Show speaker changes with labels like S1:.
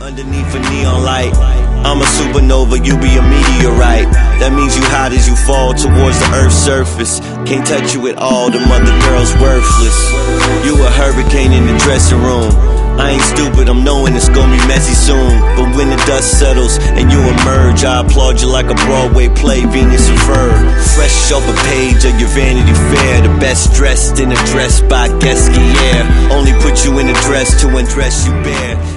S1: Underneath a neon light, I'm a supernova, you be a meteorite. That means you hot as you fall towards the earth's surface. Can't touch you at all, the mother girl's worthless. You a hurricane in the dressing room. I ain't stupid, I'm knowing it's gonna be messy soon. But when the dust settles and you emerge, I applaud you like a Broadway play, Venus and Verb. Fresh off a page of your Vanity Fair, the best dressed in a dress by Guess Guerre. Only put you in a dress to undress you bare.